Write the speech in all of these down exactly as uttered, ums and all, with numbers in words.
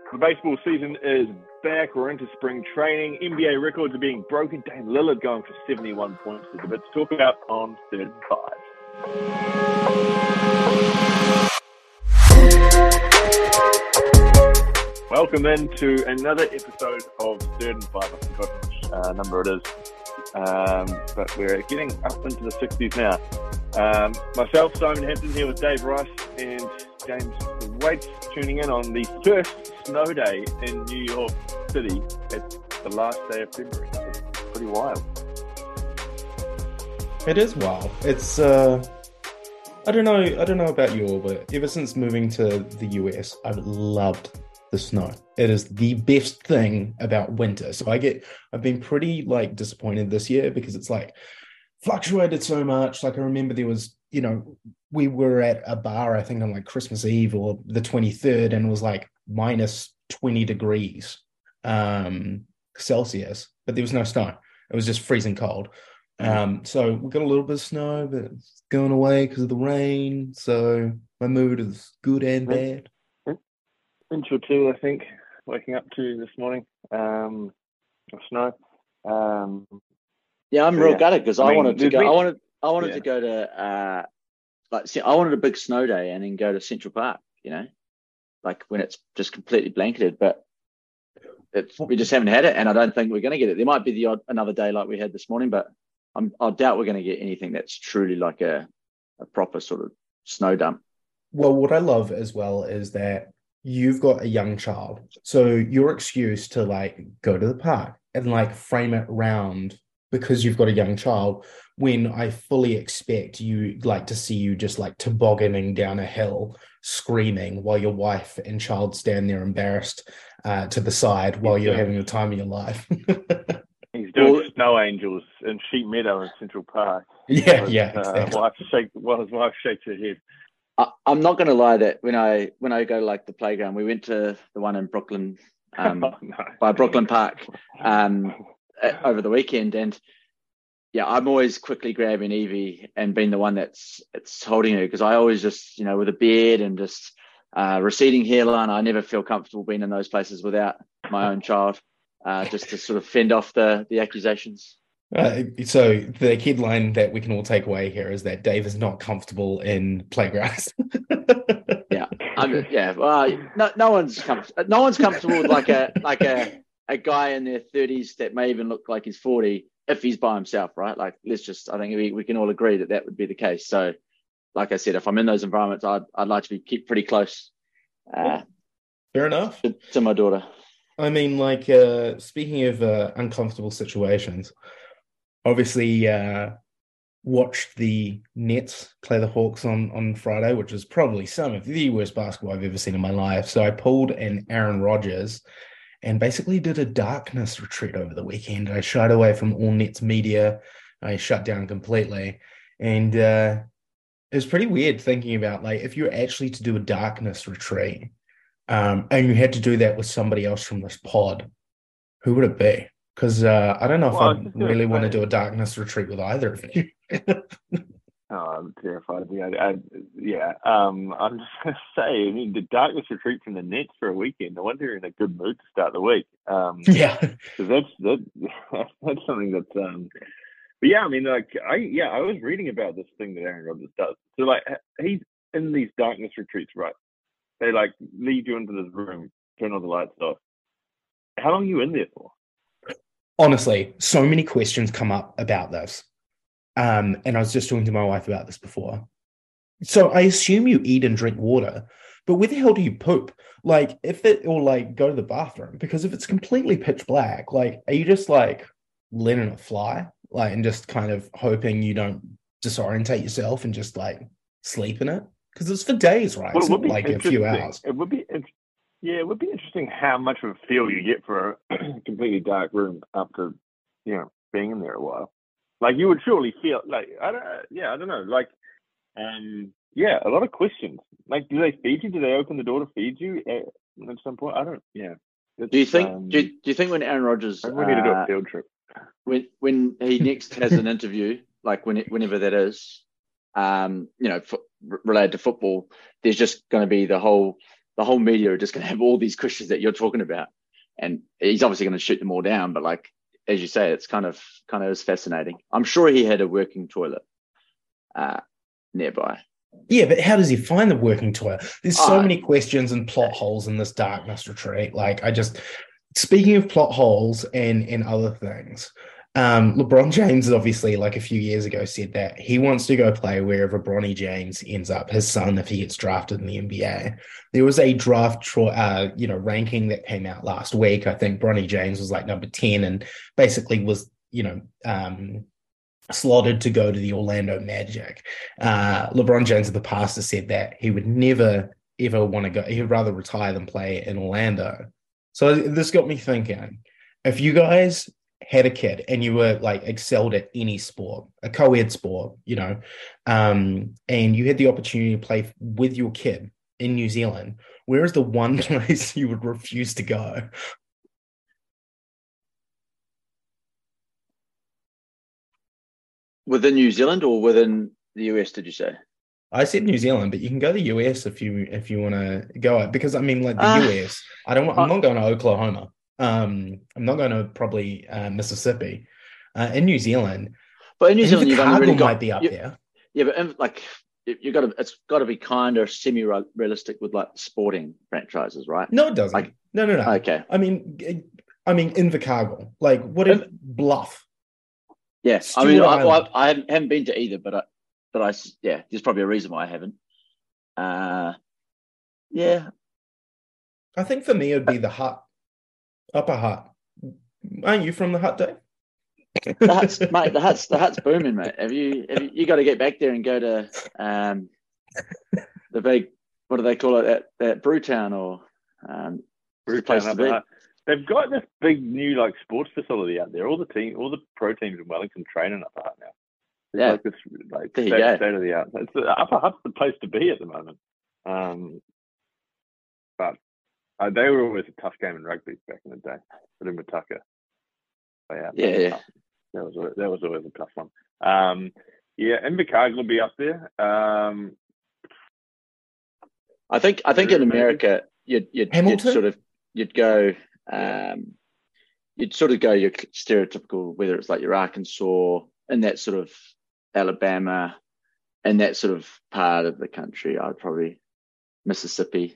The baseball season is back. We're into spring training. N B A records are being broken. Dame Lillard going for seventy-one points. There's a bit to talk about on Third and Five. Welcome into another episode of Third and Five. I forgot which uh, number it is. Um, but we're getting up into the sixties now. Um, myself, Simon Hampton, here with Dave Rice and James Waits, tuning in on the first snow day in New York City. It's the last day of February. It's pretty wild. It is wild. It's uh, I don't know. I don't know about you all, but ever since moving to the U S, I've loved the snow. It is the best thing about winter. So I get, I've been pretty like disappointed this year because it's like fluctuated so much. Like I remember there was, you know, we were at a bar, I think on like Christmas Eve or the twenty-third, and it was like minus twenty degrees um, Celsius, but there was no snow. It was just freezing cold. Um, so we got a little bit of snow, but it's going away because of the rain. So my mood is good and bad. Inch or two, I think, waking up to this morning, um, of snow. Um, yeah, I'm real yeah. gutted because I, I mean, wanted to go. Been, I wanted, I wanted yeah. to go to, uh, like, see, I wanted a big snow day and then go to Central Park. You know, like when it's just completely blanketed. But it's we just haven't had it, and I don't think we're going to get it. There might be the odd another day like we had this morning, but I'm, I doubt we're going to get anything that's truly like a, a proper sort of snow dump. Well, what I love as well is that you've got a young child, so your excuse to like go to the park and like frame it round because you've got a young child, when I fully expect you like to see you just like tobogganing down a hill screaming while your wife and child stand there embarrassed uh, to the side while He's you're doing, having the time of your life. He's doing well, snow angels in Sheep Meadow in Central Park. Yeah, With, yeah, uh, exactly. wife shake, well, his wife shakes her head. I'm not going to lie that when I when I go to like the playground, we went to the one in Brooklyn, um, oh, no. by Brooklyn Park um, over the weekend, and yeah, I'm always quickly grabbing Evie and being the one that's it's holding her because I always just you know with a beard and just uh, receding hairline, I never feel comfortable being in those places without my own child, uh, just to sort of fend off the the accusations. Uh, so the headline that we can all take away here is that Dave is not comfortable in playgrounds. yeah, I'm, yeah. Well, no, no one's com- no one's comfortable with like a like a, a guy in their thirties that may even look like he's forty if he's by himself, right? Like, let's just. I think we, we can all agree that that would be the case. So, like I said, if I'm in those environments, I'd I'd like to be keep pretty close. Uh, Fair enough. To, to my daughter. I mean, like uh, speaking of uh, uncomfortable situations. Obviously, uh, watched the Nets play the Hawks on, on Friday, which was probably some of the worst basketball I've ever seen in my life. So I pulled an Aaron Rodgers and basically did a darkness retreat over the weekend. I shied away from all Nets media. I shut down completely. And uh, it was pretty weird thinking about, like, if you were actually to do a darkness retreat um, and you had to do that with somebody else from this pod, who would it be? Because uh, I don't know if well, I really want to do a darkness retreat with either of you. oh, I'm terrified. Yeah, I, yeah. Um, I'm just going to say, I mean, the darkness retreat from the Nets for a weekend. I wonder you're in a good mood to start the week. Um, yeah, because that's that, that's something that's. Um, but yeah, I mean, like, I yeah, I was reading about this thing that Aaron Rodgers does. So like, he's in these darkness retreats, right? They like lead you into this room, turn all the lights off. How long are you in there for? Honestly, so many questions come up about this. Um, and I was just talking to my wife about this before. So I assume you eat and drink water, but where the hell do you poop? Like, if it, or like go to the bathroom, because if it's completely pitch black, like, are you just like letting it fly? Like, and just kind of hoping you don't disorientate yourself and just like sleep in it? Because it's for days, right? Well, it's not like a few hours. It would be Yeah, it would be interesting how much of a feel you get for a completely dark room after, you know, being in there a while. Like, you would surely feel like, I don't, yeah, I don't know. Like, um, yeah, a lot of questions. Like, do they feed you? Do they open the door to feed you at, at some point? I don't, yeah. Do you think, um, do, you, do you think when Aaron Rodgers, we need to do a uh, field trip. when, when he next has an interview, like when it, whenever that is, um, you know, f- related to football, there's just going to be the whole, the whole media are just going to have all these questions that you're talking about, and he's obviously going to shoot them all down. But like as you say, it's kind of kind of is fascinating. I'm sure he had a working toilet uh, nearby. Yeah, but how does he find the working toilet? There's so Uh, many questions and plot holes in this Darkness Retreat. Like, I just, speaking of plot holes and and other things, um, LeBron James obviously, like a few years ago, said that he wants to go play wherever Bronny James ends up, his son, if he gets drafted in the N B A. There was a draft, tro- uh, you know, ranking that came out last week. I think Bronny James was like number ten, and basically was, you know, um, slotted to go to the Orlando Magic. Uh, LeBron James in the past has said that he would never, ever want to go. He would rather retire than play in Orlando. So this got me thinking, if you guys had a kid and you were like excelled at any sport, a co-ed sport, you know, um, and you had the opportunity to play with your kid in New Zealand, where is the one place you would refuse to go? Within New Zealand or within the U S? Did you say? I said New Zealand, but you can go to the U S if you if you want to go, because I mean, like the Uh, U S, I don't want, I'm uh, not going to Oklahoma. Um, I'm not going to probably uh, Mississippi. Uh, in New Zealand, but in New Zealand, you've only Invercargill really might got be up you, there. yeah, but in, like you, you got to it's got to be kind of semi-realistic with like sporting franchises, right? No, it doesn't. Like, No, no, no. okay, I mean, I mean Invercargill. Like, what if In, Bluff? yeah. I mean, Stewart I, well, Island. I, I haven't, haven't been to either, but I, but I, yeah, there's probably a reason why I haven't. Uh, yeah, I think for me, it'd be the Hut, Upper Hut. Aren't you from the Hut, Dave? the Hutt's mate, the Hutt's the Hutt's booming, mate. Have you have you, you got to get back there and go to um the big, what do they call it, that that Brewtown, or um it's the place Brewtown to be. Upper. They've got this big new like sports facility out there. All the team, all the pro teams in Wellington train in Upper Hut now. It's Yeah, like this like there you state, go. state of the art. It's the Upper Hut's the place to be at the moment. Um, but uh, they were always a tough game in rugby back in the day. But in Mataka, yeah, Yeah, yeah. that was always, that was always a tough one. Um, yeah, Invercargill will be up there. Um, I think I think in America you'd you'd, you'd Hamilton? sort of you'd go Yeah. um you'd sort of go your stereotypical, whether it's like your Arkansas and that sort of Alabama and that sort of part of the country. I'd probably Mississippi.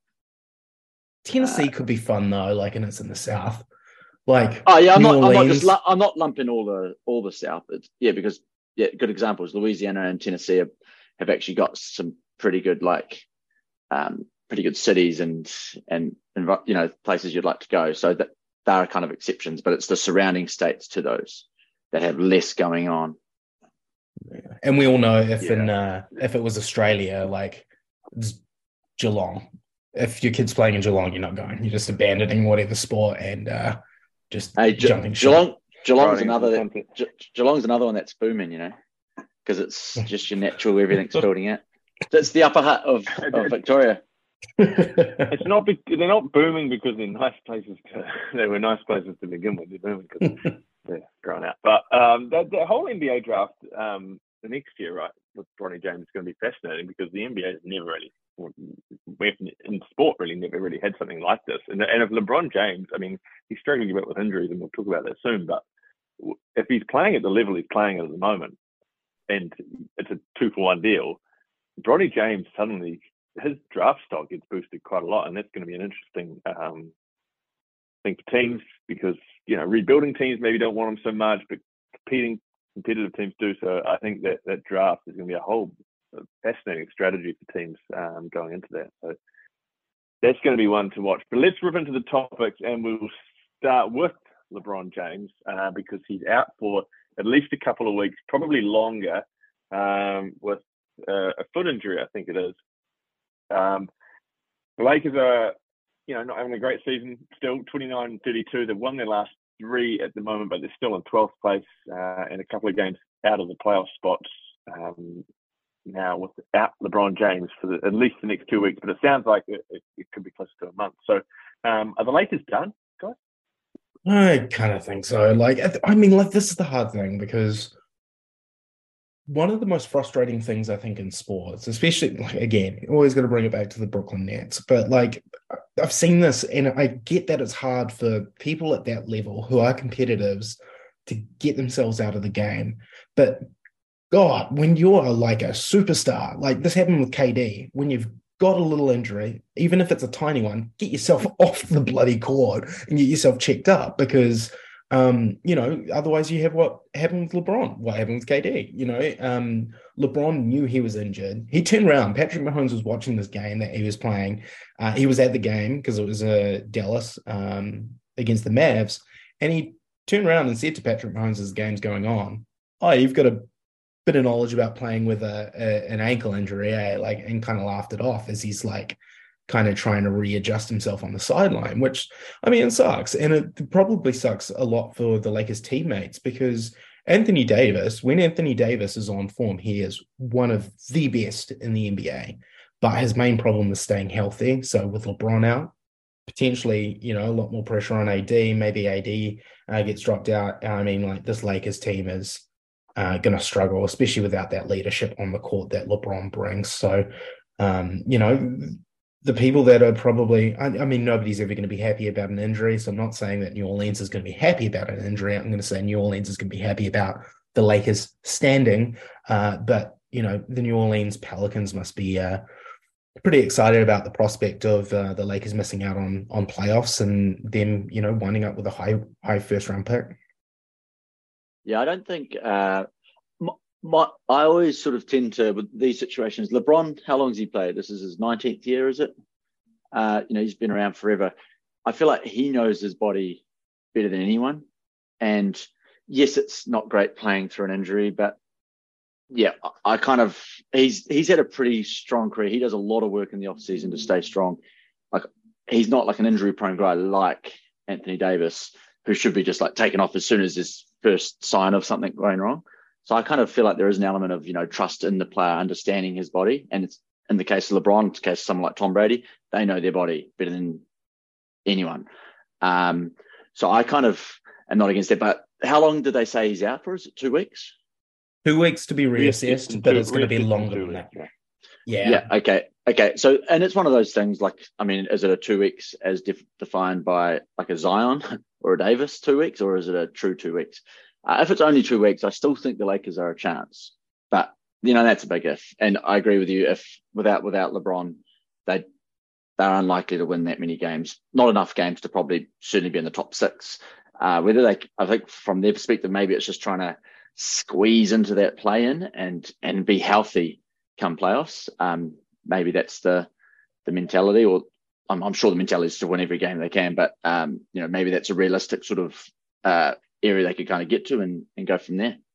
Tennessee Uh, could be fun though, like, and it's in the South. Like oh yeah, I'm New not. I'm not just. Orleans. lu- I'm not lumping all the all the South. It's, yeah, because yeah, good examples. Louisiana and Tennessee have, have actually got some pretty good like um, pretty good cities and and and you know places you'd like to go. So that they are kind of exceptions, but it's the surrounding states to those that have less going on. And we all know if Yeah. in uh, if it was Australia, like it's Geelong. If your kid's playing in Geelong, you're not going. You're just abandoning whatever sport and uh, just Hey, Ge- jumping ship. Geelong, Geelong's riding another into something. Ge- Geelong's another one that's booming. You know, because it's just your natural. Everything's building out. That's the upper hut of, of Victoria. It's not. Be- they're not booming because they're nice places to. They were nice places to begin with. They're booming because they're grown out. But um, the, the whole N B A draft um, the next year, right, with Bronny James is going to be fascinating because the N B A has never really, we've in sport really never really had something like this. And and if LeBron James, I mean, he's struggling a bit with injuries, and we'll talk about that soon. But if he's playing at the level he's playing at at the moment, and it's a two for one deal, Bronny James suddenly, his draft stock gets boosted quite a lot, and that's going to be an interesting um, thing for teams because, you know, rebuilding teams maybe don't want him so much, but competing competitive teams do. So I think that that draft is going to be a whole fascinating strategy for teams um, going into that. So that's going to be one to watch. But let's rip into the topics, and we'll start with LeBron James uh, because he's out for at least a couple of weeks, probably longer, um, with uh, a foot injury, I think it is. Um, the Lakers are, you know, not having a great season still, twenty-nine thirty-two. They've won their last three at the moment, but they're still in twelfth place uh, and a couple of games out of the playoff spots um, now without LeBron James for the, at least the next two weeks. But it sounds like it, it, it could be close to a month. So um, are the Lakers done, guys? I kind of think so. Like, I mean, like, this is the hard thing because one of the most frustrating things I think in sports, especially like, again, always got to bring it back to the Brooklyn Nets, but like I've seen this and I get that it's hard for people at that level who are competitors to get themselves out of the game. But God, when you're like a superstar, like this happened with K D, when you've got a little injury, even if it's a tiny one, get yourself off the bloody court and get yourself checked up because Um, you know, otherwise you have what happened with LeBron, what happened with K D. You know, um, LeBron knew he was injured. He turned around. Patrick Mahomes was watching this game that he was playing. Uh, he was at the game because it was uh, Dallas um, against the Mavs. And he turned around and said to Patrick Mahomes as the game's going on, oh, you've got a bit of knowledge about playing with a, a an ankle injury, eh? Like, and kind of laughed it off as he's like, kind of trying to readjust himself on the sideline, which, I mean, it sucks. And it probably sucks a lot for the Lakers teammates because Anthony Davis, when Anthony Davis is on form, he is one of the best in the N B A. But his main problem is staying healthy. So with LeBron out, potentially, you know, a lot more pressure on A D. Maybe A D uh, gets dropped out. I mean, like this Lakers team is uh, going to struggle, especially without that leadership on the court that LeBron brings. So, um, you know, the people that are probably, I, I mean, nobody's ever going to be happy about an injury. So I'm not saying that New Orleans is going to be happy about an injury. I'm going to say New Orleans is going to be happy about the Lakers standing. Uh, but, you know, the New Orleans Pelicans must be uh, pretty excited about the prospect of uh, the Lakers missing out on on playoffs and them, you know, winding up with a high, high first round pick. Yeah, I don't think, uh, my, my, I always sort of tend to, with these situations, LeBron, how long has he played? This is his nineteenth year, is it? Uh, you know, he's been around forever. I feel like he knows his body better than anyone. And yes, it's not great playing through an injury, but yeah, I kind of, he's he's had a pretty strong career. He does a lot of work in the off season to stay strong. Like, he's not like an injury prone guy like Anthony Davis, who should be just like taken off as soon as his first sign of something going wrong. So I kind of feel like there is an element of, you know, trust in the player, understanding his body. And it's in the case of LeBron, in the case of someone like Tom Brady, they know their body better than anyone. Um, so I kind of am not against it. But how long did they say he's out for? Is it two weeks? Two weeks to be reassessed, but it's going to be longer than that. Yeah. Yeah. Okay. Okay. So, and it's one of those things like, I mean, is it a two weeks as def- defined by like a Zion or a Davis two weeks, or is it a true two weeks? Uh, if it's only two weeks, I still think the Lakers are a chance, but you know, that's a big if. And I agree with you. If without, without LeBron, they, they're unlikely to win that many games, not enough games to probably certainly be in the top six. Uh, whether they, I think from their perspective, maybe it's just trying to squeeze into that play in and, and be healthy come playoffs. Um, maybe that's the, the mentality, or I'm, I'm sure the mentality is to win every game they can, but um, you know, maybe that's a realistic sort of, uh, area they could kind of get to and, and go from there.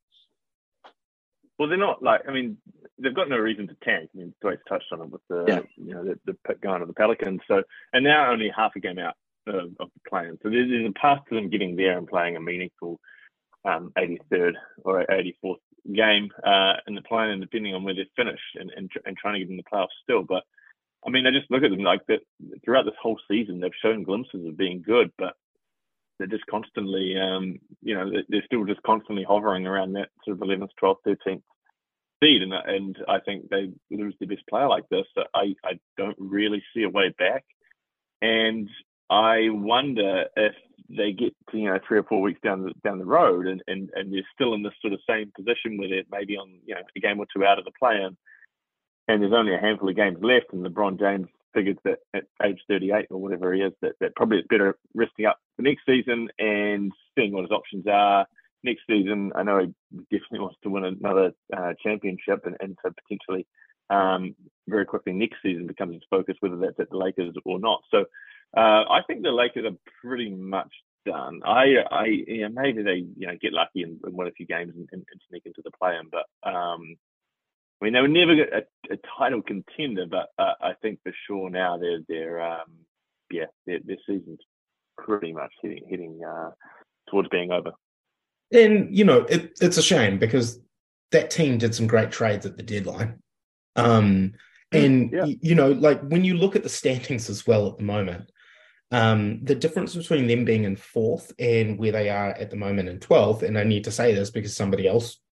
Well, they're not like, I mean, they've got no reason to tank. I mean, Dwight's touched on it with the, yeah. you know, the, the pick going to the Pelicans. So, and now only half a game out of, of the play-in. So there's, there's a path to them getting there and playing a meaningful um, eighty-third or eighty-fourth game uh, in the play-in, and depending on where they finish and, and, and trying to get in the playoffs still. But I mean, I just look at them like that throughout this whole season, they've shown glimpses of being good, but they're just constantly, um, you know, they're still just constantly hovering around that sort of eleventh, twelfth, thirteenth seed. And, and I think they lose their best player like this. So I, I don't really see a way back. And I wonder if they get to, you know, three or four weeks down the, down the road and, and, and they're still in this sort of same position where they're maybe on, you know, a game or two out of the play-in, and there's only a handful of games left, and LeBron James figures that at age thirty-eight or whatever he is, that, that probably it's better resting up for next season and seeing what his options are next season. I know he definitely wants to win another uh, championship, and, and so potentially um, very quickly next season becomes his focus, whether that's at the Lakers or not. So uh, I think the Lakers are pretty much done. I, I, you know, maybe they, you know, get lucky and, and win a few games and, and, and sneak into the play-in, but um, I mean, they were never a, a title contender, but uh, I think for sure now they're, they're um, yeah, their, their season's pretty much heading, heading uh, towards being over. And, you know, it, it's a shame because that team did some great trades at the deadline. Um, and, yeah. you know, like when you look at the standings as well at the moment, um, the difference between them being in fourth and where they are at the moment in twelfth, and I need to say this because somebody else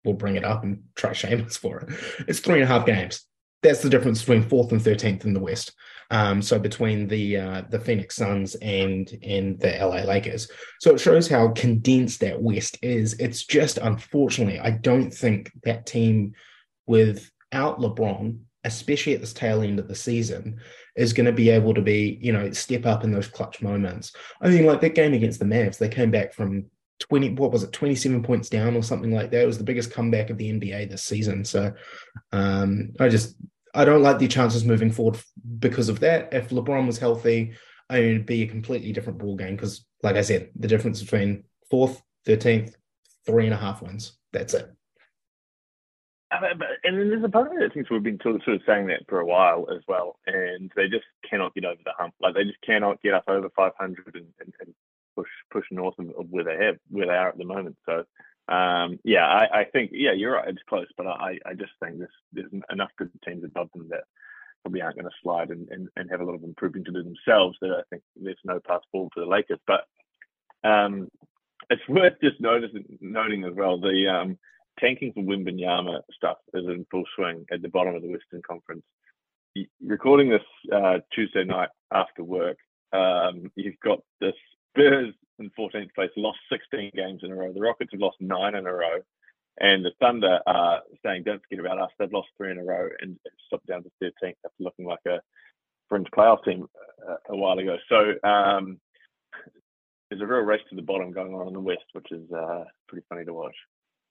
we'll bring it up and try shame us for it. It's three and a half games. That's the difference between fourth and thirteenth in the West. Um, so between the uh, the Phoenix Suns and and the L A Lakers. So it shows how condensed that West is. It's just, unfortunately, I don't think that team without LeBron, especially at this tail end of the season, is going to be able to be, you know, step up in those clutch moments. I mean, like that game against the Mavs, they came back from twenty, what was it, twenty-seven points down or something like that. It was the biggest comeback of the N B A this season. So um, I just, I don't like the chances moving forward because of that. If LeBron was healthy, I mean, it'd be a completely different ball game because, like I said, the difference between fourth, thirteenth, three and a half wins. That's it. And then there's a part of it that thinks we've been sort of, sort of saying that for a while as well, and they just cannot get over the hump. Like they just cannot get up over five hundred and, and, and push push north of where they have where they are at the moment. So um, yeah, I, I think yeah, you're right. It's close, but I, I just think there's there's enough good teams above them that probably aren't going to slide and, and, and have a lot of improving to do themselves. That I think there's no path forward to the Lakers. But um, it's worth just noticing, noting as well the um, tanking for Wembanyama stuff is in full swing at the bottom of the Western Conference. Recording this uh, Tuesday night after work, um, you've got the Spurs in fourteenth place, lost sixteen games in a row. The Rockets have lost nine in a row. And the Thunder are saying, don't forget about us. They've lost three in a row and stopped down to thirteenth after looking like a fringe playoff team uh, a while ago. So um, there's a real race to the bottom going on in the West, which is uh, pretty funny to watch.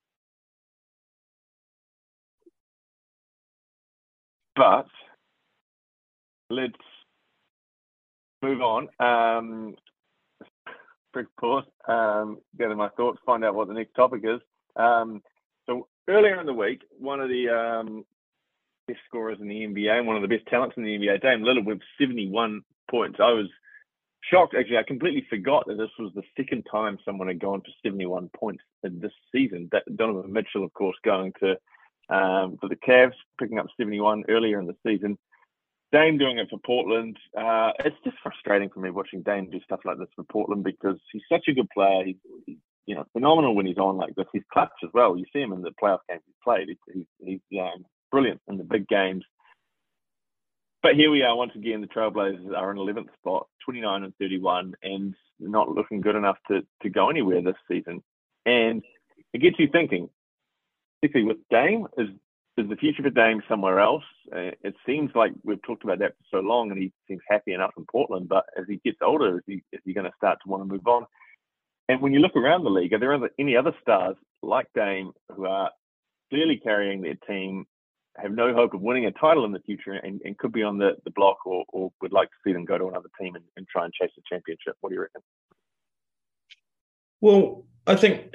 But let's move on. Um, quick pause, um, gather my thoughts, find out what the next topic is. Um, so earlier in the week, one of the um, best scorers in the N B A and one of the best talents in the N B A, Dame Lillard, with seventy-one points. I was shocked, actually. I completely forgot that this was the second time someone had gone for seventy-one points in this season. That, Donovan Mitchell, of course, going to um, for the Cavs, picking up seventy-one earlier in the season. Dame doing it for Portland. Uh, it's just frustrating for me watching Dame do stuff like this for Portland because he's such a good player. He's, he's you know, phenomenal when he's on like this. He's clutch as well. You see him in the playoff games he's played. He's, he's, he's um, brilliant in the big games. But here we are once again. The Trailblazers are in eleventh spot, twenty-nine and thirty-one, and not looking good enough to, to go anywhere this season. And it gets you thinking, particularly with Dame, is is the future for Dame somewhere else? Uh, it seems like we've talked about that for so long, and he seems happy enough in Portland. But as he gets older, is he is he going to start to want to move on? And when you look around the league, are there any other stars like Dame who are clearly carrying their team, have no hope of winning a title in the future, and, and could be on the, the block, or, or would like to see them go to another team and, and try and chase the championship? What do you reckon? Well, I think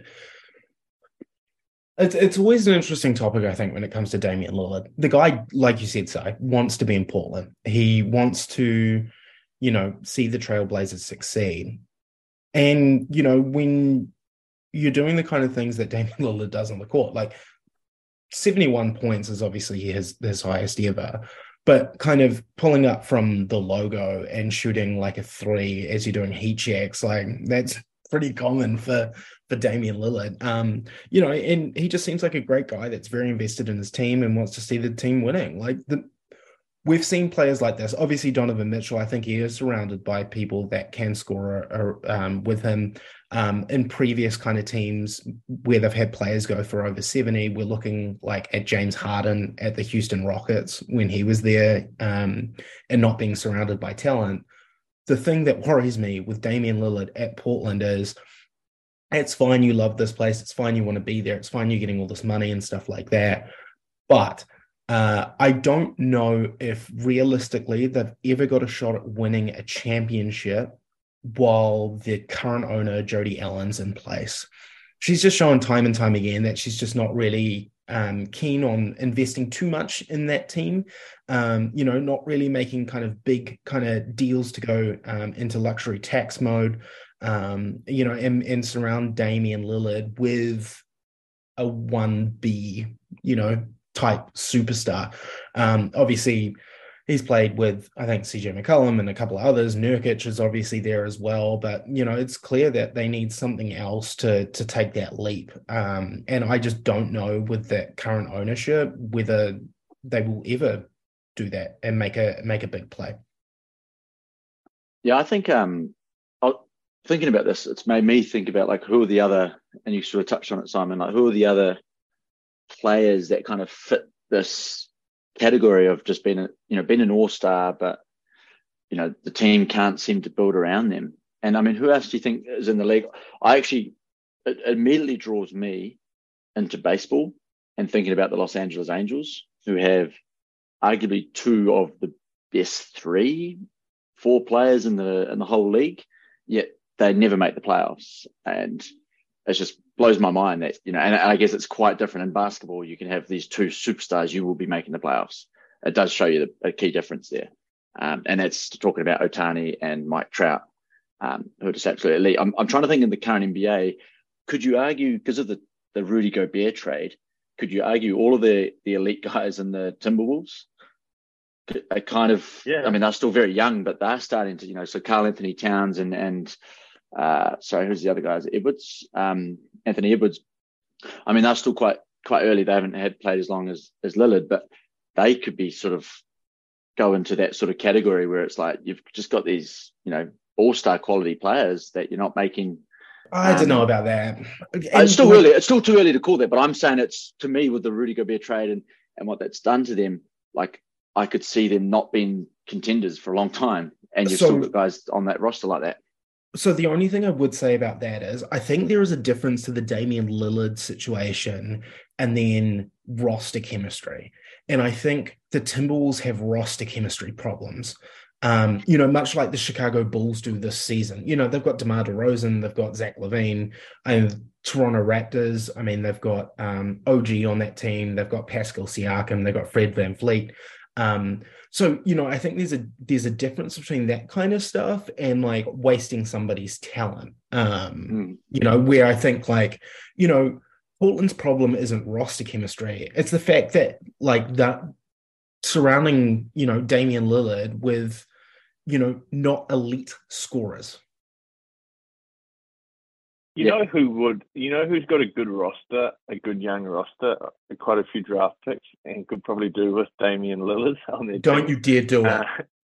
it's it's always an interesting topic, I think, when it comes to Damian Lillard. The guy, like you said, Si, wants to be in Portland. He wants to, you know, see the Trailblazers succeed. And, you know, when you're doing the kind of things that Damian Lillard does on the court, like seventy-one points is obviously his, his highest ever, but kind of pulling up from the logo and shooting like a three as you're doing heat checks, like that's pretty common for, for Damian Lillard. Um, you know, and he just seems like a great guy that's very invested in his team and wants to see the team winning. Like the We've seen players like this. Obviously, Donovan Mitchell, I think he is surrounded by people that can score uh, um, with him. Um, in previous kind of teams where they've had players go for over seventy, we're looking like at James Harden at the Houston Rockets when he was there um, and not being surrounded by talent. The thing that worries me with Damian Lillard at Portland is it's fine, you love this place. It's fine, you want to be there. It's fine, you're getting all this money and stuff like that. But Uh, I don't know if realistically they've ever got a shot at winning a championship while the current owner, Jody Allen's in place. She's just shown time and time again that she's just not really um, keen on investing too much in that team. Um, you know, not really making kind of big kind of deals to go um, into luxury tax mode, um, you know, and, and surround Damian Lillard with a one B, you know, type superstar. Um, obviously, he's played with, I think, C J McCollum and a couple of others. Nurkic is obviously there as well, but you know, it's clear that they need something else to to take that leap. Um, and I just don't know with that current ownership whether they will ever do that and make a make a big play. Yeah, I think um, I'll, thinking about this, it's made me think about like who are the other, and you sort of touched on it, Simon. Like who are the other players that kind of fit this category of just being a you know being an all-star, but you know the team can't seem to build around them. And I mean, who else do you think is in the league? I actually it immediately draws me into baseball and thinking about the Los Angeles Angels, who have arguably two of the best three, four players in the in the whole league, yet they never make the playoffs. And it just blows my mind that, you know, and I guess it's quite different in basketball. You can have these two superstars, you will be making the playoffs. It does show you the, a key difference there. Um, and that's talking about Ohtani and Mike Trout, um, who are just absolutely elite. I'm, I'm trying to think in the current N B A, could you argue, because of the, the Rudy Gobert trade, could you argue all of the, the elite guys in the Timberwolves are kind of, yeah. I mean, they're still very young, but they're starting to, you know, so Karl Anthony Towns and, and uh, sorry, who's the other guys? Edwards, um, Anthony Edwards. I mean, they're still quite, quite early. They haven't had played as long as, as Lillard, but they could be sort of go into that sort of category where it's like, you've just got these, you know, all-star quality players that you're not making. I um, don't know about that. And it's still early. It's still too early to call that, but I'm saying it's, to me, with the Rudy Gobert trade and, and what that's done to them, like I could see them not being contenders for a long time. And you've so, still got guys on that roster like that. So the only thing I would say about that is I think there is a difference to the Damian Lillard situation and then roster chemistry. And I think the Timberwolves have roster chemistry problems. Um, you know, much like the Chicago Bulls do this season. You know, they've got DeMar DeRozan, they've got Zach LaVine, and Toronto Raptors. I mean, they've got um, O G on that team, they've got Pascal Siakam, they've got Fred VanVleet. Um, so, you know, I think there's a there's a difference between that kind of stuff and like wasting somebody's talent. Um, mm. You know, where I think like, you know, Portland's problem isn't roster chemistry. It's the fact that like that surrounding, you know, Damian Lillard with, you know, not elite scorers. You yeah. know who would, you know who's got a good roster, a good young roster, quite a few draft picks, and could probably do with Damian Lillard on their Don't team. you dare do it. Uh,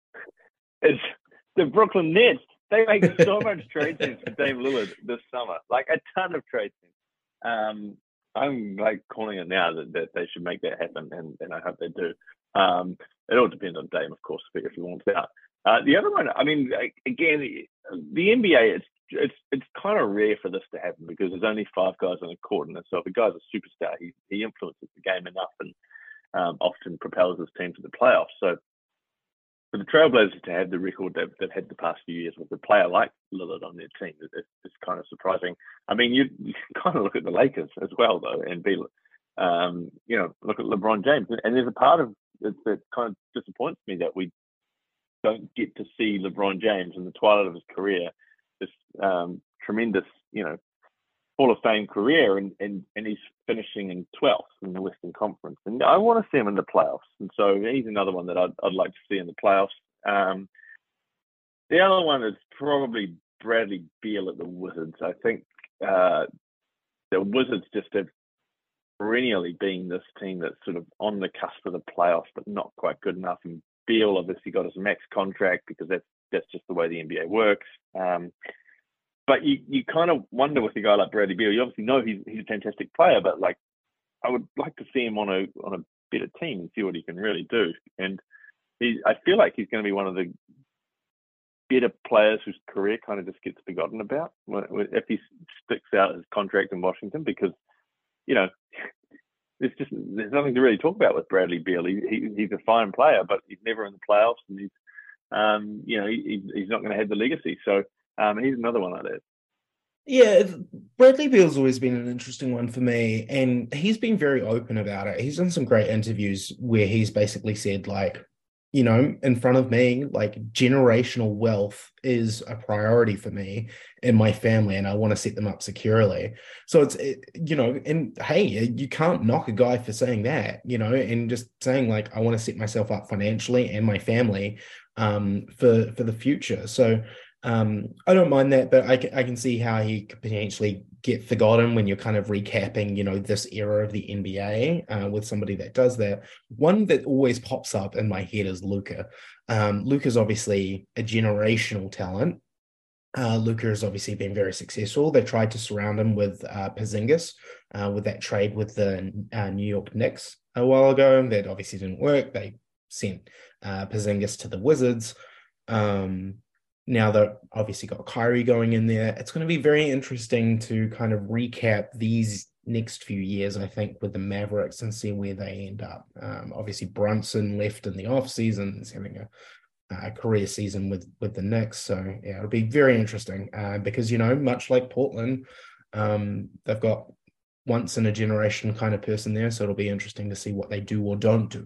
it's the Brooklyn Nets. They make so much trade sense for Dame Lillard this summer, like a ton of trade sense. Um, I'm like calling it now that, that they should make that happen, and, and I hope they do. Um, it all depends on Dame, of course, if he wants out. Uh, the other one, I mean, again, the N B A, it's it's it's kind of rare for this to happen because there's only five guys on the court, and so if a guy's a superstar, he he influences the game enough and um, often propels his team to the playoffs. So for the Trailblazers to have the record they've, they've had the past few years with a player like Lillard on their team, it, it's, it's kind of surprising. I mean, you, you kind of look at the Lakers as well, though, and be, um, you know, look at LeBron James, and there's a part of it that kind of disappoints me that we don't get to see LeBron James in the twilight of his career, this um, tremendous, you know, Hall of Fame career, and, and, and he's finishing in twelfth in the Western Conference. And I want to see him in the playoffs. And so he's another one that I'd, I'd like to see in the playoffs. Um, the other one is probably Bradley Beal at the Wizards. I think uh, the Wizards just have perennially been this team that's sort of on the cusp of the playoffs, but not quite good enough. And Beal obviously got his max contract because that's that's just the way the N B A works. Um, but you, you kind of wonder with a guy like Bradley Beal. You obviously know he's he's a fantastic player, but like I would like to see him on a on a better team and see what he can really do. And he, I feel like he's going to be one of the better players whose career kind of just gets forgotten about if he sticks out his contract in Washington, because you know. There's just there's nothing to really talk about with Bradley Beal. He, he he's a fine player, but he's never in the playoffs, and he's um you know he, he's not going to have the legacy. So um he's another one like that. Yeah, Bradley Beal's always been an interesting one for me, and he's been very open about it. He's done some great interviews where he's basically said like, you know, in front of me, like generational wealth is a priority for me and my family, and I want to set them up securely. So it's, it, you know, and hey, you can't knock a guy for saying that, you know, and just saying like, I want to set myself up financially and my family um, for for the future. So um, I don't mind that, but I can, I can see how he could potentially get forgotten when you're kind of recapping, you know, this era of the N B A uh, with somebody that does that. One that always pops up in my head is Luka. Um, Luka's obviously a generational talent. Uh, Luka has obviously been very successful. They tried to surround him with uh, Porzingis uh, with that trade with the uh, New York Knicks a while ago. That obviously didn't work. They sent uh, Porzingis to the Wizards. Um, now they've obviously got Kyrie going in there. It's going to be very interesting to kind of recap these next few years, I think, with the Mavericks and see where they end up. Um, obviously, Brunson left in the offseason, is having a, a career season with, with the Knicks. So, yeah, it'll be very interesting uh, because, you know, much like Portland, um, they've got once in a generation kind of person there. So it'll be interesting to see what they do or don't do.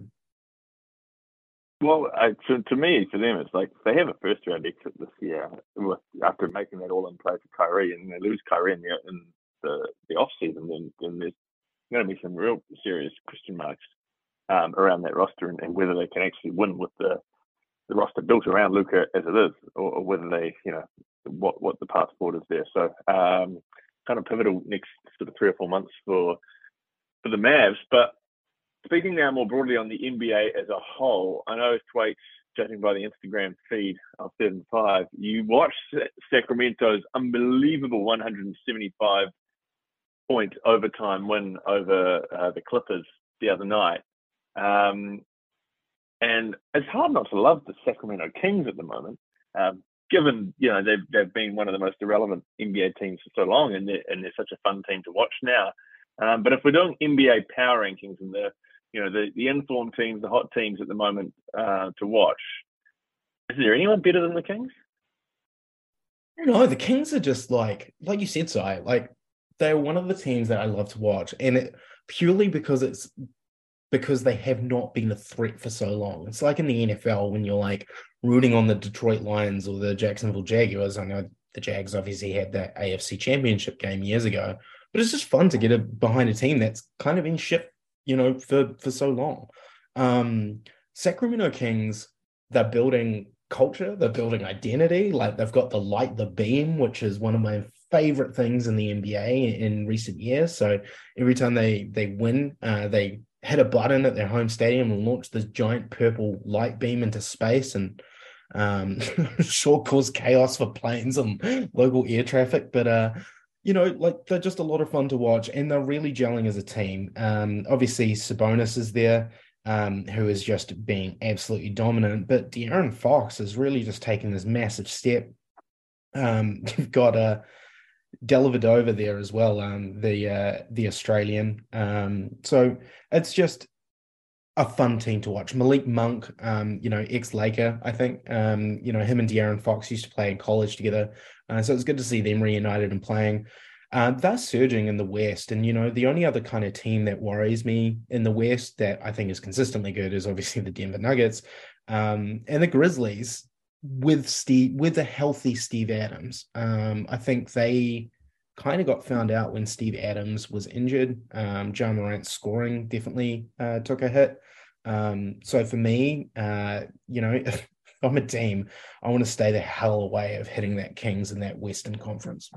Well, I, to, to me, for them, it's like they have a first round exit this year with, after making that all in play for Kyrie, and they lose Kyrie in the in the, the off season, then, then there's going to be some real serious question marks um, around that roster and, and whether they can actually win with the the roster built around Luka as it is, or, or whether they, you know, what what the path forward is there. So, um, kind of pivotal next sort of three or four months for for the Mavs, but. Speaking now more broadly on the N B A as a whole, I know Thwaites, judging by the Instagram feed of Third and Five, you watched Sacramento's unbelievable one hundred seventy-five point overtime win over uh, the Clippers the other night. Um, and it's hard not to love the Sacramento Kings at the moment, um, given, you know, they've, they've been one of the most irrelevant N B A teams for so long, and they're, and they're such a fun team to watch now. Um, but if we're doing N B A power rankings and the you know, the, the informed teams, the hot teams at the moment uh, to watch. Is there anyone better than the Kings? No, the Kings are just like, like you said, Si, like they're one of the teams that I love to watch. And it purely because it's because they have not been a threat for so long. It's like in the N F L when you're like rooting on the Detroit Lions or the Jacksonville Jaguars. I know the Jags obviously had that A F C Championship game years ago, but it's just fun to get a, behind a team that's kind of in shit, you know, for, for so long. Um, Sacramento Kings, they're building culture, they're building identity. Like they've got the light, the beam, which is one of my favorite things in the N B A in recent years. So every time they they win, uh, they hit a button at their home stadium and launch this giant purple light beam into space and um, sure cause chaos for planes and local air traffic. But uh, you know, like they're just a lot of fun to watch and they're really gelling as a team. Um, obviously, Sabonis is there, um, who is just being absolutely dominant. But De'Aaron Fox has really just taken this massive step. Um, you've got uh, Dellavedova there as well, um, the uh, the Australian. Um, so it's just a fun team to watch. Malik Monk, um, you know, ex-Laker, I think. Um, you know, him and De'Aaron Fox used to play in college together. Uh, so it's good to see them reunited and playing. Uh, they're surging in the West. And, you know, the only other kind of team that worries me in the West that I think is consistently good is obviously the Denver Nuggets um, and the Grizzlies with Steve, with a healthy Steve Adams. Um, I think they kind of got found out when Steve Adams was injured. Um, Ja Morant's scoring definitely uh, took a hit. Um, so for me, uh, you know, if I'm a team, I want to stay the hell away of hitting that Kings in that Western Conference.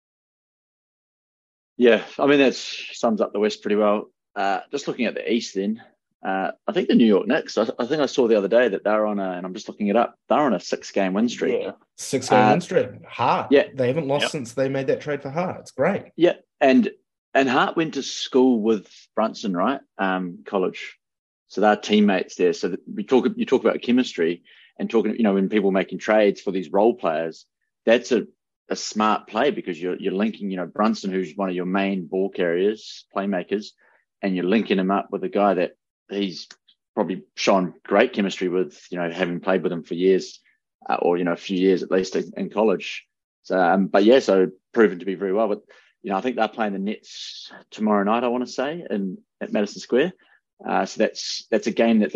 Yeah, I mean, that sums up the West pretty well. Uh, just looking at the East then, uh, I think the New York Knicks, I, I think I saw the other day that they're on a, and I'm just looking it up, they're on a six-game win streak. Yeah. Six-game Uh, win streak. Hart. yeah. They haven't lost Yep. since they made that trade for Hart. It's great. Yeah, and and Hart went to school with Brunson, right? Um, college. So they're teammates there. So that we talk, you talk about chemistry and talking, you know, when people making trades for these role players, that's a, a smart play because you're you're linking, you know, Brunson, who's one of your main ball carriers, playmakers, and you're linking him up with a guy that he's probably shown great chemistry with, you know, having played with him for years, uh, or you know, a few years at least in, in college. So, um, but yeah, so proven to be very well. But you know, I think they're playing the Nets tomorrow night, I want to say, in at Madison Square. Uh, so that's that's a game that the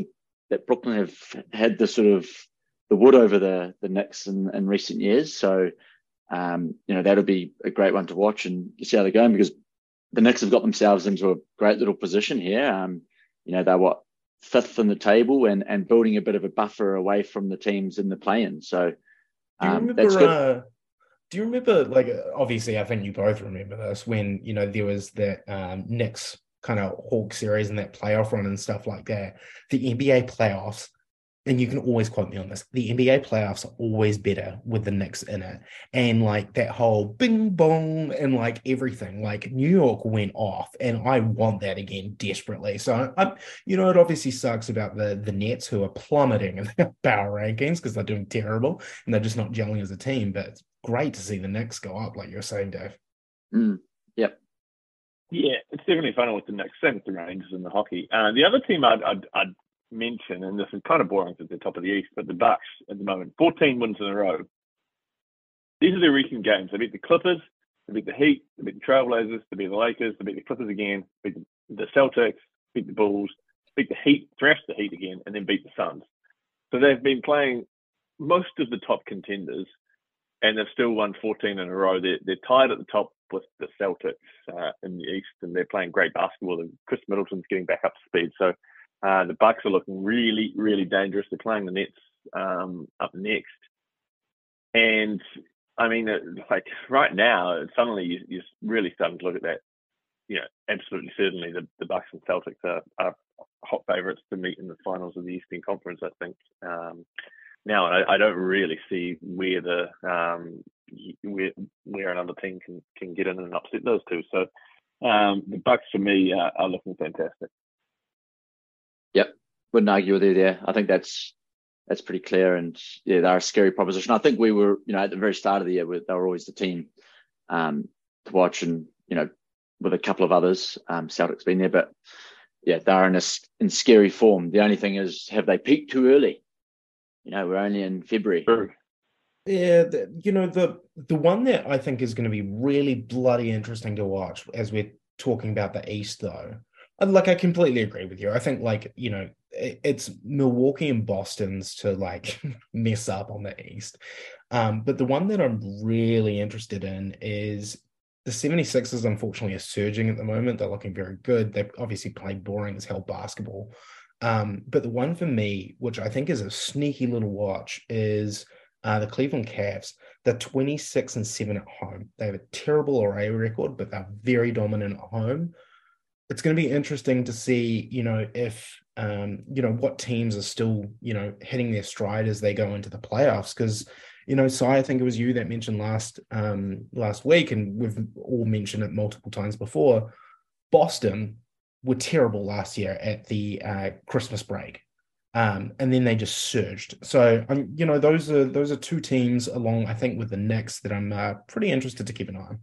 that Brooklyn have had the sort of the wood over the the Knicks in, in recent years. So um, you know that'll be a great one to watch and see how they're going, because the Knicks have got themselves into a great little position here. Um, you know they're what fifth in the table and and building a bit of a buffer away from the teams in the play-in. So Do you um, that's remember? good. Uh, do you remember? Like, uh, obviously, I think you both remember this when you know there was that um, Knicks kind of Hawk series and that playoff run and stuff like that. The N B A playoffs, and you can always quote me on this. The N B A playoffs are always better with the Knicks in it, and like that whole bing bong and like everything. Like New York went off, and I want that again desperately. So I'm, you know, it obviously sucks about the the Nets who are plummeting in their power rankings because they're doing terrible and they're just not gelling as a team. But it's great to see the Knicks go up, like you're saying, Dave. Mm, yep. Yeah, it's definitely fun with the Knicks, same with the Rangers and the hockey. Uh, the other team I'd, I'd, I'd mention, and this is kind of boring because they're top of the East, but the Bucks at the moment, fourteen wins in a row. These are their recent games. They beat the Clippers, they beat the Heat, they beat the Trailblazers, they beat the Lakers, they beat the Clippers again, beat the Celtics, beat the Bulls, beat the Heat, thrashed the Heat again, and then beat the Suns. So they've been playing most of the top contenders, and they've still won fourteen in a row. They're, they're tied at the top with the Celtics uh, in the East, and they're playing great basketball. And Chris Middleton's getting back up to speed. So uh, the Bucks are looking really, really dangerous. They're playing the Nets um, up next. And, I mean, like right now, suddenly you, you're really starting to look at that. You know, absolutely, certainly the, the Bucks and Celtics are, are hot favourites to meet in the finals of the Eastern Conference, I think. Um, now, I, I don't really see where the um, where where another team can, can get in and upset those two. So um, the Bucks for me uh, are looking fantastic. Yep, wouldn't argue with you there. I think that's that's pretty clear, and yeah, they're a scary proposition. I think we were, you know, at the very start of the year, they were always the team um, to watch, and you know, with a couple of others, um, Celtics been there, but yeah, they're in a in scary form. The only thing is, have they peaked too early? You know, we're only in February. True. Yeah, the, you know, the the one that I think is going to be really bloody interesting to watch as we're talking about the East, though. And like, I completely agree with you. I think, like, you know, it, it's Milwaukee and Boston's to like mess up on the East. Um, but the one that I'm really interested in is the 76ers, unfortunately, are surging at the moment. They're looking very good. They've obviously played boring as hell basketball. Um, but the one for me, which I think is a sneaky little watch, is uh, the Cleveland Cavs. They're twenty-six and seven at home. They have a terrible away record, but they're very dominant at home. It's going to be interesting to see, you know, if, um, you know, what teams are still, you know, hitting their stride as they go into the playoffs. Because, you know, Si, I think it was you that mentioned last um, last week, and we've all mentioned it multiple times before, Boston were terrible last year at the uh, Christmas break. Um, and then they just surged. So, um, you know, those are those are two teams along, I think, with the Knicks that I'm uh, pretty interested to keep an eye on.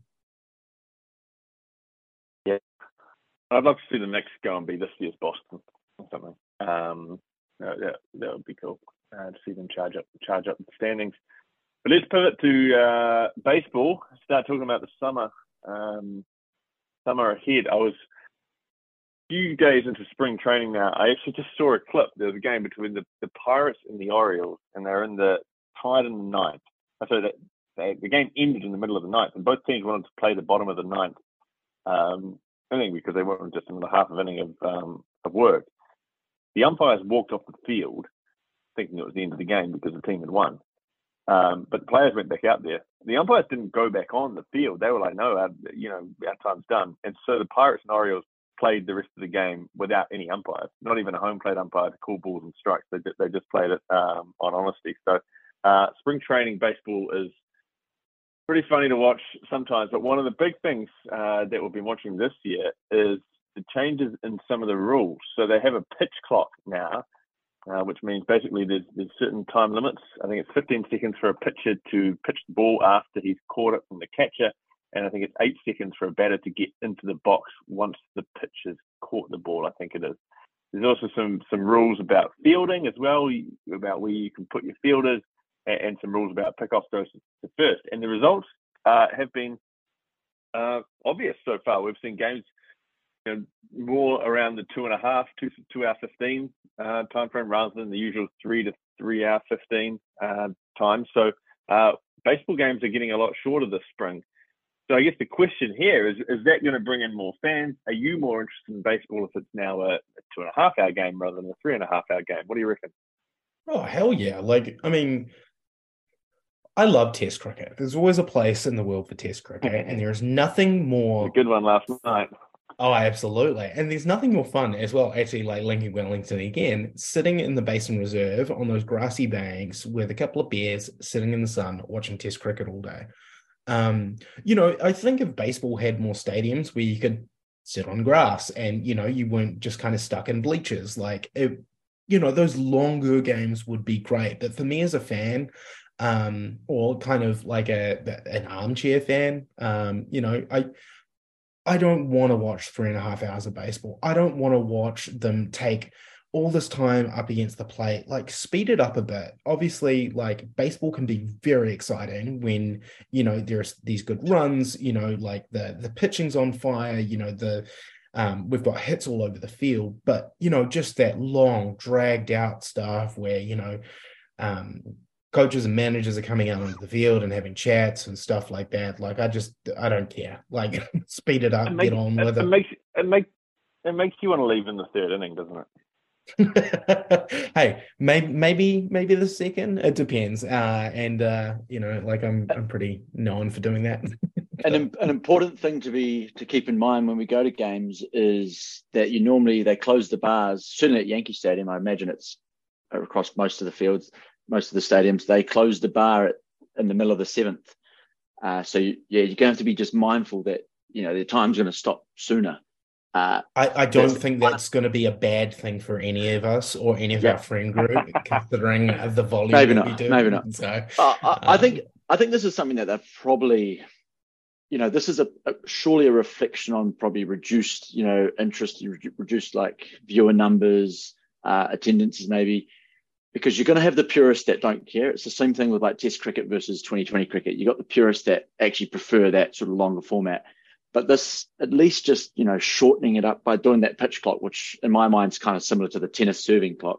Yeah, I'd love to see the Knicks go and be this year's Boston or something. Um, that, that, that would be cool uh, to see them charge up charge up the standings. But let's pivot to uh, baseball. Start talking about the summer um, summer ahead. I was few days into spring training now. I actually just saw a clip. There was a game between the, the Pirates and the Orioles, and they're in the tied in the ninth. So that they, the game ended in the middle of the ninth, and both teams wanted to play the bottom of the ninth. Um, I think because they wanted just another half of inning of um, of work. The umpires walked off the field, thinking it was the end of the game because the team had won. Um, but the players went back out there. The umpires didn't go back on the field. They were like, "No, our, you know, our time's done." And so the Pirates and Orioles played the rest of the game without any umpires, not even a home plate umpire to call balls and strikes. They, they just played it um, on honesty. So uh, spring training baseball is pretty funny to watch sometimes. But one of the big things uh, that we've been watching this year is the changes in some of the rules. So they have a pitch clock now, uh, which means basically there's, there's certain time limits. I think it's fifteen seconds for a pitcher to pitch the ball after he's caught it from the catcher. And I think it's eight seconds for a batter to get into the box once the pitcher's caught the ball, I think it is. There's also some some rules about fielding as well, about where you can put your fielders, and, and some rules about pickoff throws to first. And the results uh, have been uh, obvious so far. We've seen games you know, more around the two and a half, two two hour fifteen uh, time frame rather than the usual three to three hour fifteen uh, time. So uh, baseball games are getting a lot shorter this spring. So I guess the question here is: is that going to bring in more fans? Are you more interested in baseball if it's now a, a two and a half hour game rather than a three and a half hour game? What do you reckon? Oh, hell yeah. Like, I mean, I love Test cricket. There's always a place in the world for Test cricket, and there is nothing more. A good one last night. Oh, absolutely. And there's nothing more fun as well, actually, like Lincoln Wellington again, sitting in the Basin Reserve on those grassy banks with a couple of beers, sitting in the sun, watching Test cricket all day. Um, you know, I think if baseball had more stadiums where you could sit on grass and, you know, you weren't just kind of stuck in bleachers, like, it, you know, those longer games would be great. But for me as a fan, um, or kind of like a an armchair fan, um, you know, I I don't want to watch three and a half hours of baseball. I don't want to watch them take all this time up against the plate. Like, speed it up a bit. Obviously, like, baseball can be very exciting when, you know, there's these good runs, you know, like the the pitching's on fire, you know, the um, we've got hits all over the field. But, you know, just that long, dragged out stuff where, you know, um, coaches and managers are coming out onto the field and having chats and stuff like that. Like, I just, I don't care. Like, speed it up, It makes, get on it, with it it. makes it makes it makes you want to leave in the third inning, doesn't it? Hey, maybe, maybe, maybe the second. It depends. Uh, and uh, you know, like I'm, I'm pretty known for doing that. An, an important thing to be to keep in mind when we go to games is that you normally they close the bars. Certainly at Yankee Stadium, I imagine it's across most of the fields, most of the stadiums. They close the bar at, in the middle of the seventh. Uh, so you, yeah, you're going to have to be just mindful that you know the time's going to stop sooner. Uh, I, I don't think that's going to be a bad thing for any of us or any of yeah. our friend group, considering the volume maybe that not, we do. Maybe not. So, uh, I, I um, think I think this is something that they're probably, you know, this is a, a surely a reflection on probably reduced, you know, interest, reduced like viewer numbers, uh, attendances maybe, because you're going to have the purists that don't care. It's the same thing with like Test cricket versus twenty twenty cricket. You got the purists that actually prefer that sort of longer format. But this, at least just, you know, shortening it up by doing that pitch clock, which in my mind is kind of similar to the tennis serving clock.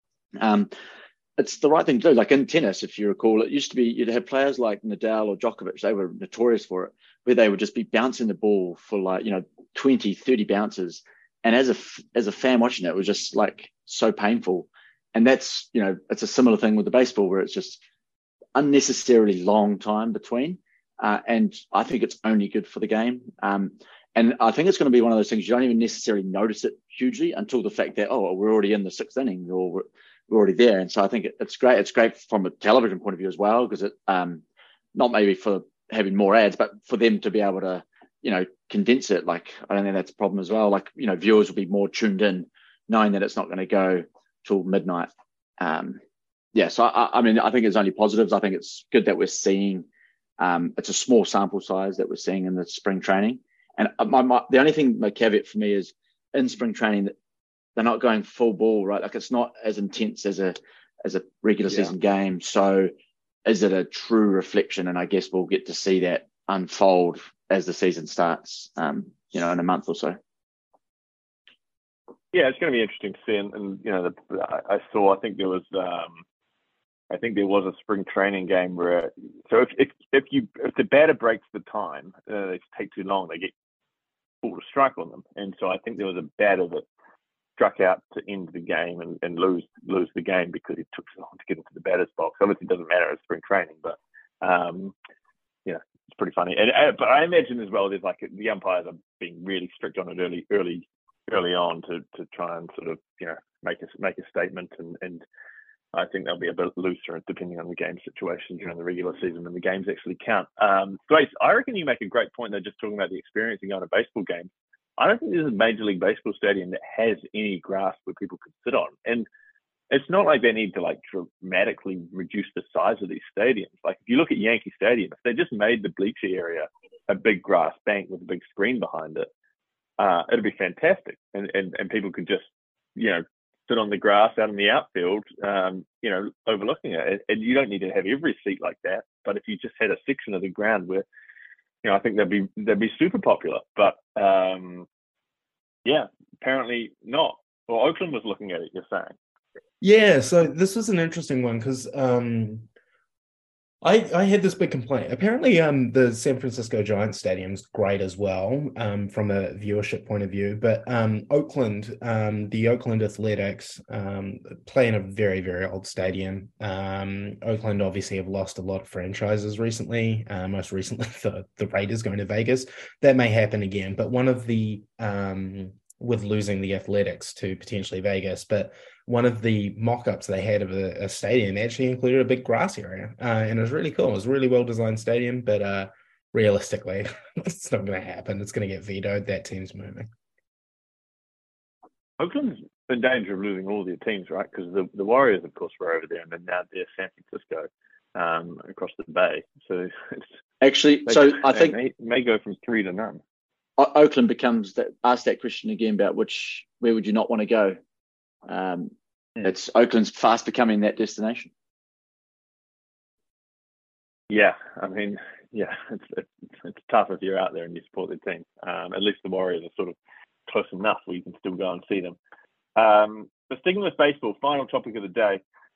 Um, it's the right thing to do. Like in tennis, if you recall, it used to be you'd have players like Nadal or Djokovic, they were notorious for it, where they would just be bouncing the ball for like, you know, twenty, thirty bounces. And as a, as a fan watching it, it was just like so painful. And that's, you know, it's a similar thing with the baseball where it's just unnecessarily long time between. Uh, and I think it's only good for the game. Um, and I think it's going to be one of those things you don't even necessarily notice it hugely until the fact that, oh, we're already in the sixth inning or we're, we're already there. And so I think it, it's great. It's great from a television point of view as well, because it, um, not maybe for having more ads, but for them to be able to, you know, condense it. Like, I don't think that's a problem as well. Like, you know, viewers will be more tuned in knowing that it's not going to go till midnight. Um, yeah. So, I, I mean, I think it's only positives. I think it's good that we're seeing, Um, it's a small sample size that we're seeing in the spring training. And my, my, the only thing, my caveat for me is in spring training, that they're not going full ball, right? Like, it's not as intense as a as a regular yeah. season game. So is it a true reflection? And I guess we'll get to see that unfold as the season starts, um, you know, in a month or so. Yeah, it's going to be interesting to see. And, and you know, the, I, I saw, I think there was... Um, I think there was a spring training game where, so if if, if you if the batter breaks the time, uh, they take too long, they get pulled a strike on them. And so I think there was a batter that struck out to end the game and, and lose lose the game because it took so long to get into the batter's box. Obviously, it doesn't matter at spring training, but um, you know, it's pretty funny. And uh, but I imagine as well, there's like the umpires are being really strict on it early early early on to to try and sort of, you know, make a make a statement and and. I think they'll be a bit looser depending on the game situation during the regular season when the games actually count. Um, Grace, I reckon you make a great point. They're just talking about the experience of going to baseball games. I don't think there's a Major League Baseball stadium that has any grass where people could sit on. And it's not like they need to like dramatically reduce the size of these stadiums. Like if you look at Yankee Stadium, if they just made the bleacher area a big grass bank with a big screen behind it, uh, it'd be fantastic. And, and, and people could just, you know, sit on the grass out in the outfield, um, you know, overlooking it. And you don't need to have every seat like that. But if you just had a section of the ground where, you know, I think they'd be they'd be super popular. But um, Yeah, apparently not. Well, Oakland was looking at it, you're saying. Yeah, so this was an interesting one because um, I I had this big complaint. Apparently, um, the San Francisco Giants stadium's great as well, um, from a viewership point of view. But um, Oakland, um, the Oakland Athletics, um, play in a very very old stadium. Um, Oakland obviously have lost a lot of franchises recently. Uh, most recently, the the Raiders going to Vegas. That may happen again. But one of the um, with losing the Athletics to potentially Vegas, but one of the mock-ups they had of a, a stadium actually included a big grass area, uh, and it was really cool. It was a really well-designed stadium, but uh, realistically, it's not going to happen. It's going to get vetoed. That team's moving. Oakland's in danger of losing all their teams, right? Because the, the Warriors, of course, were over there, and then now they're San Francisco, um, across the bay. So it's Actually, they, so I think may, may go from three to none. Oakland becomes that. Ask that question again about which where would you not want to go? Um, Hmm. It's Oakland's fast becoming that destination. Yeah, I mean, yeah, it's, it's it's tough if you're out there and you support the team. Um, at least the Warriors are sort of close enough where you can still go and see them. Um, but sticking with baseball, final topic of the day.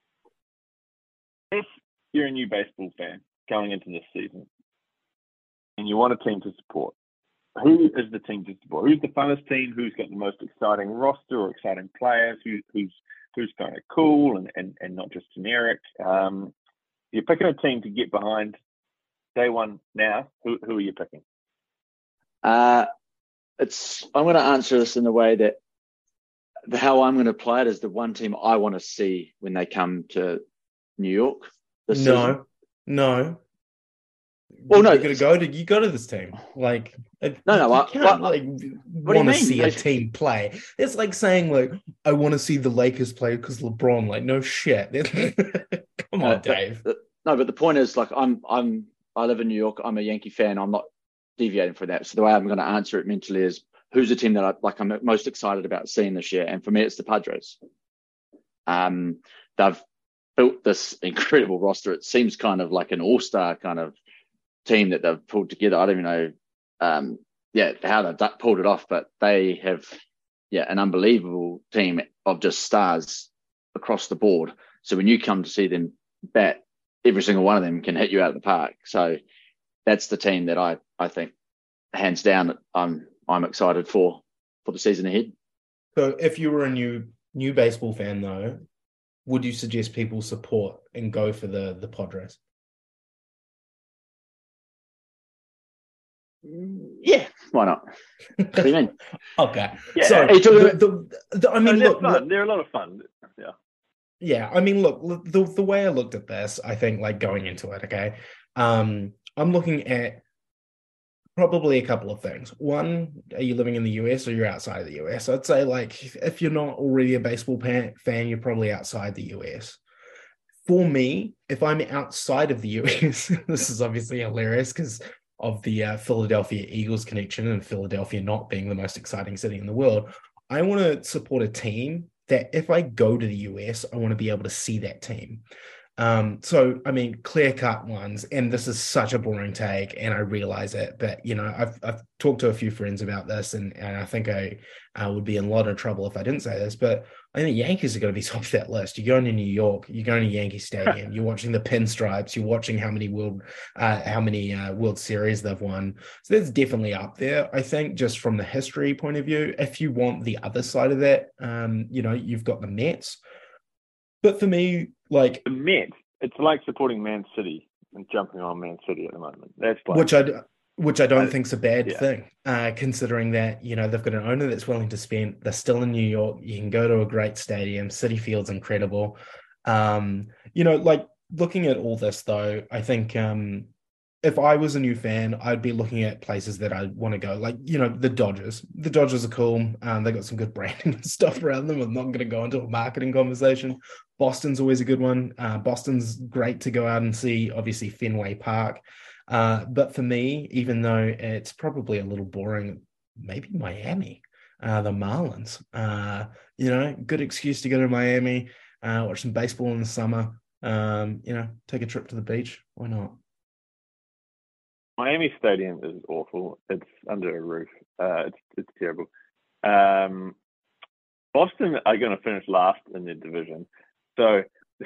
If you're a new baseball fan going into this season and you want a team to support, who is the team to support? Who's the funnest team? Who's got the most exciting roster or exciting players? Who, who's who's kind of cool and, and, and not just generic? Um, you're picking a team to get behind day one now. Who who are you picking? Uh, it's I'm going to answer this in the way that the, how I'm going to play it is the one team I want to see when they come to New York. This no, season. no. Well, no, you gotta go to you go to this team. Like, no, you, no, you I, can't I, like you want to mean? see a I, team play. It's like saying like, I want to see the Lakers play because LeBron. Like, no shit. Come on, no, Dave. But, no, but the point is, like, I'm, I'm, I live in New York. I'm a Yankee fan. I'm not deviating from that. So the way I'm going to answer it mentally is, who's the team that I like? I'm most excited about seeing this year, and for me, it's the Padres. Um, they've built this incredible roster. It seems kind of like an all-star kind of team that they've pulled together. I don't even know, um, yeah, how they've pulled it off, but they have, yeah, an unbelievable team of just stars across the board. So when you come to see them bat, every single one of them can hit you out of the park. So that's the team that I, I think, hands down, I'm I'm excited for for the season ahead. So if you were a new new baseball fan though, would you suggest people support and go for the the Padres? Yeah, why not? What do you mean? Okay. Yeah. So Hey, the, the, the, I mean, no, they're look, fun. look, They're a lot of fun. Yeah. Yeah, I mean, look, the the way I looked at this, I think, like going into it, okay, um, I'm looking at probably a couple of things. One, are you living in the U S or you're outside of the U S? I'd say, like, if you're not already a baseball fan, you're probably outside the U S. For me, if I'm outside of the U S, this is obviously hilarious because of the uh, Philadelphia Eagles connection and Philadelphia not being the most exciting city in the world. I want to support a team that if I go to the U S, I want to be able to see that team. Um, so, I mean, clear-cut ones, and this is such a boring take, and I realize it, but, you know, I've I've talked to a few friends about this, and, and I think I uh, would be in a lot of trouble if I didn't say this, but I think the Yankees are going to be top of that list. You're going to New York, you're going to Yankee Stadium, you're watching the pinstripes, you're watching how many world, uh, how many uh, World Series they've won. So that's definitely up there, I think, just from the history point of view. If you want the other side of that, um, you know, you've got the Mets. But for me, like the Mets, it's like supporting Man City and jumping on Man City at the moment. That's like, which I which I don't I, think's a bad yeah. thing, uh, considering that you know they've got an owner that's willing to spend. They're still in New York. You can go to a great stadium. Citi Field's incredible. Um, you know, like looking at all this though, I think um, if I was a new fan, I'd be looking at places that I want to go. Like, you know, the Dodgers. The Dodgers are cool. Um, they got some good branding and stuff around them. I'm not going to go into a marketing conversation. Boston's always a good one. Uh, Boston's great to go out and see, obviously, Fenway Park. Uh, but for me, even though it's probably a little boring, maybe Miami, uh, the Marlins. Uh, you know, good excuse to go to Miami, uh, watch some baseball in the summer. Um, you know, take a trip to the beach. Why not? Miami Stadium is awful. It's under a roof. Uh, it's it's terrible. Um, Boston are going to finish last in their division, so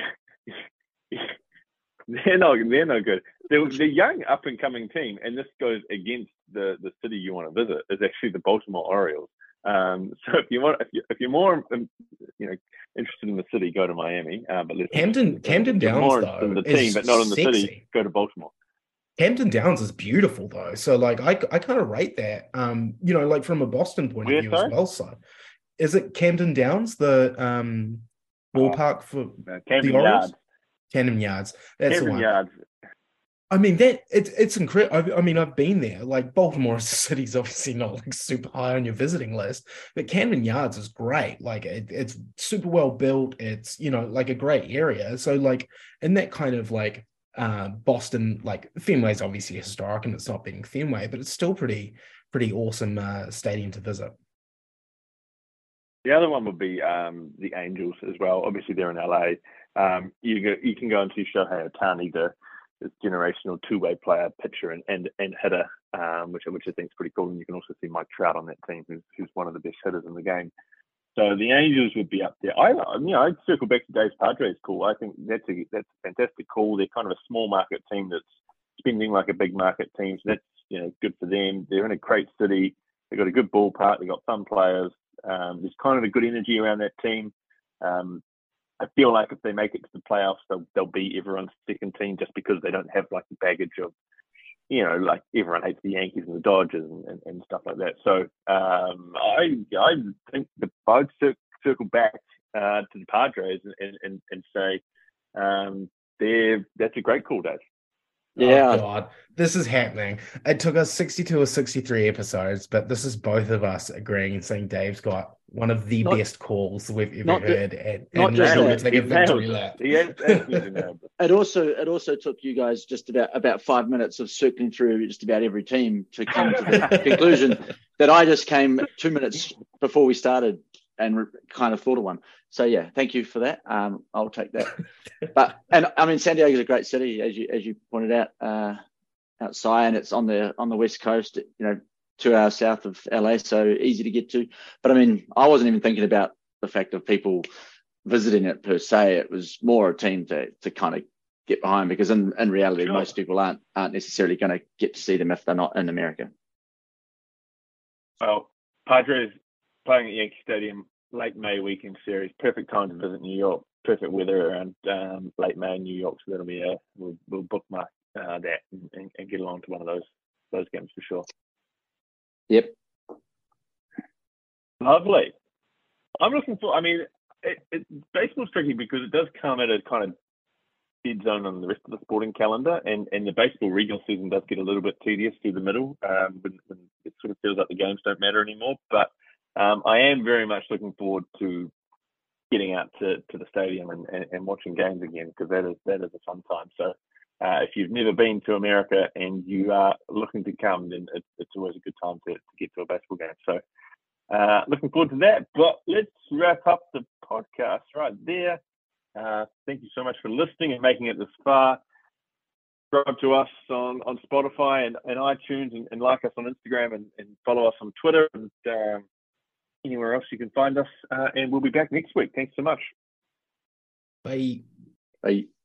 they're not they're no good. The the young up and coming team, and this goes against the, the city you want to visit, is actually the Baltimore Orioles. Um, so if you want, if, you, if you're more, um, you know, interested in the city, go to Miami. Uh, but Camden Camden if you're Downs more though in the team, is but not in the sexy. city, go to Baltimore. Camden Downs is beautiful though, so like I I kind of rate that. Um, you know, like from a Boston point Where, of view sorry? as well. So, is it Camden Downs, the um ballpark for Uh, Camden the Orioles? Yards. Camden Yards. That's Camden the one. Yards. I mean that it's it's incredible. I, I mean I've been there. Like Baltimore as a city's obviously not like super high on your visiting list, but Camden Yards is great. Like it, it's super well built. It's you know like a great area. So like in that kind of like uh, Boston, like Fenway's obviously historic and it's not being Fenway, but it's still pretty pretty awesome uh, stadium to visit. The other one would be um, the Angels as well. Obviously, they're in L A. Um, you go, you can go and see Shohei Ohtani, the this generational two-way player, pitcher, and and, and hitter, um, which which I think is pretty cool. And you can also see Mike Trout on that team, who's who's one of the best hitters in the game. So the Angels would be up there. I you know I'd circle back to Dave's Padres call. I think that's a that's a fantastic call. They're kind of a small market team that's spending like a big market team. So that's you know good for them. They're in a great city. They've got a good ballpark. They've got fun players. Um, there's kind of a good energy around that team. Um, I feel like if they make it to the playoffs, they'll they'll be everyone's second team just because they don't have like the baggage of, you know, like everyone hates the Yankees and the Dodgers and, and, and stuff like that. So um, I I think the I'd cir- circle back uh, to the Padres and and, and say um, they're that's a great call, Dave. Yeah. Oh God, this is happening. It took us sixty-two or sixty-three episodes, but this is both of us agreeing and saying Dave's got one of the not, best calls we've ever heard, the, and, not and just to that. take a victory lap. Yes, it also it also took you guys just about about five minutes of circling through just about every team to come to the conclusion that I just came two minutes before we started and re- kind of thought of one. So yeah, thank you for that. Um, I'll take that. But and I mean, San Diego's a great city, as you as you pointed out, uh, outside, and it's on the on the west coast. You know, two hours south of L A, so easy to get to. But I mean, I wasn't even thinking about the fact of people visiting it per se. It was more a team to to kind of get behind because in, in reality, sure. most people aren't aren't necessarily going to get to see them if they're not in America. Well, Padres playing at Yankee Stadium. Late May weekend series, perfect time to visit New York. Perfect weather around um, late May in New York, so that'll be a we'll, we'll bookmark uh, that and, and get along to one of those those games for sure. Yep, lovely. I'm looking for. I mean, it, it, baseball's tricky because it does come at a kind of dead zone on the rest of the sporting calendar, and, and the baseball regional season does get a little bit tedious through the middle um, when, when it sort of feels like the games don't matter anymore, but. Um, I am very much looking forward to getting out to, to the stadium and, and, and watching games again because that is that is a fun time. So uh, if you've never been to America and you are looking to come, then it, it's always a good time to, to get to a baseball game. So uh, looking forward to that. But let's wrap up the podcast right there. Uh, thank you so much for listening and making it this far. Subscribe to us on, on Spotify and, and iTunes and, and like us on Instagram and, and follow us on Twitter and um, anywhere else you can find us, uh, and we'll be back next week. Thanks so much. Bye. Bye.